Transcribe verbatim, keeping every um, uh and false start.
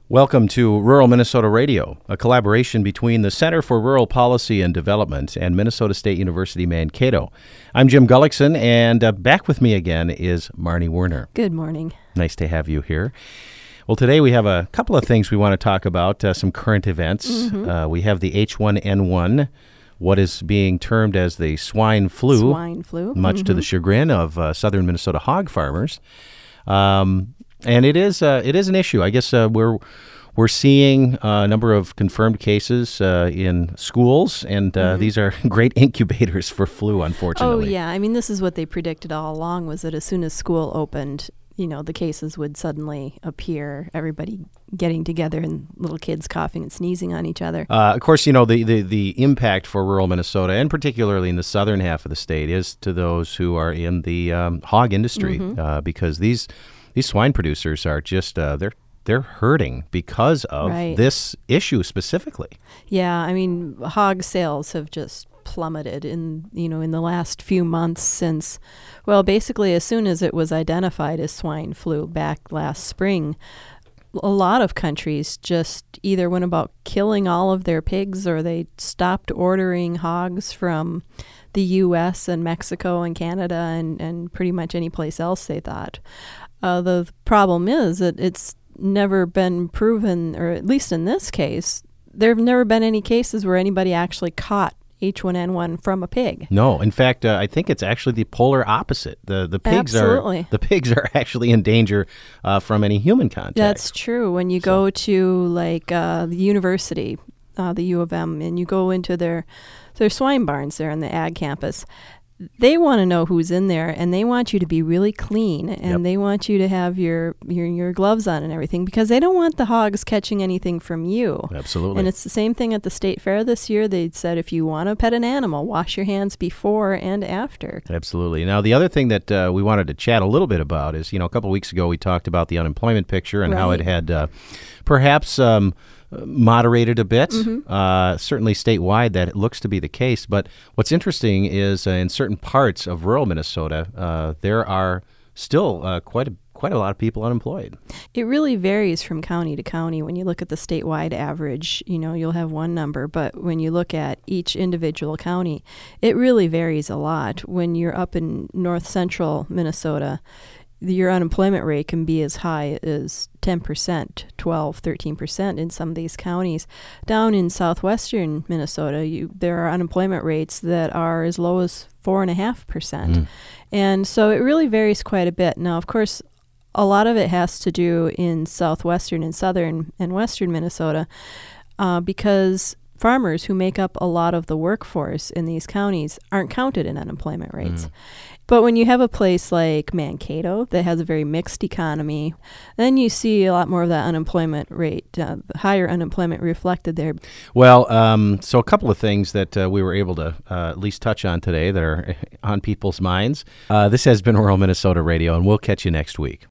Welcome to Rural Minnesota Radio, a collaboration between the Center for Rural Policy and Development and Minnesota State University Mankato. I'm Jim Gullickson, and uh, back with me again is Marnie Werner. Good morning. Nice to have you here. Well, today we have a couple of things we want to talk about, uh, some current events. Mm-hmm. Uh, we have the H one N one, what is being termed as the swine flu. Swine flu. Much mm-hmm. to the chagrin of uh, southern Minnesota hog farmers. Um, and it is uh, it is an issue. I guess uh, we're we're seeing a number of confirmed cases uh, in schools, and uh, mm-hmm. these are great incubators for flu, Oh, unfortunately. yeah. I mean, this is what they predicted all along, was that as soon as school opened, you know, the cases would suddenly appear, everybody getting together and little kids coughing and sneezing on each other. Uh, of course, you know, the, the, the impact for rural Minnesota, and particularly in the southern half of the state, is to those who are in the um, hog industry, Mm-hmm. uh, because these these swine producers are just, uh, they're they're hurting because of Right. this issue specifically. Yeah, I mean, hog sales have just plummeted in, you know, in the last few months since, well, basically as soon as it was identified as swine flu back last spring, a lot of countries just either went about killing all of their pigs, or they stopped ordering hogs from the U S and Mexico and Canada and, and pretty much any place else they thought. Uh, the problem is that it's never been proven, or at least in this case, there have never been any cases where anybody actually caught H one N one from a pig. No, in fact, uh, I think it's actually the polar opposite. The the pigs Absolutely. are the pigs are actually in danger uh, from any human contact. That's true. When you go to like uh, the university, uh, the U of M, and you go into their their swine barns there on the ag campus, they want to know who's in there, and they want you to be really clean, and Yep. they want you to have your, your your gloves on and everything, because they don't want the hogs catching anything from you. Absolutely. And it's the same thing at the state fair this year. They said if you want to pet an animal, wash your hands before and after. Absolutely. Now, the other thing that uh, we wanted to chat a little bit about is, you know, a couple of weeks ago we talked about the unemployment picture and how it Right. had uh, perhaps um, moderated a bit. Mm-hmm. Uh, certainly statewide that it looks to be the case. But what's interesting is uh, in certain parts of rural Minnesota, uh, there are still uh, quite a quite a lot of people unemployed. It really varies from county to county. When you look at the statewide average, you know, you'll have one number, but when you look at each individual county, it really varies a lot. When you're up in north central Minnesota, your unemployment rate can be as high as ten percent, twelve, thirteen percent in some of these counties. Down in southwestern Minnesota, you, there are unemployment rates that are as low as four point five percent. Mm. And so it really varies quite a bit. Now, of course, a lot of it has to do in southwestern and southern and western Minnesota uh, because farmers who make up a lot of the workforce in these counties aren't counted in unemployment rates. Mm. But when you have a place like Mankato that has a very mixed economy, then you see a lot more of that unemployment rate, uh, higher unemployment reflected there. Well, um, so a couple of things that uh, we were able to uh, at least touch on today that are on people's minds. Uh, this has been Rural Minnesota Radio, and we'll catch you next week.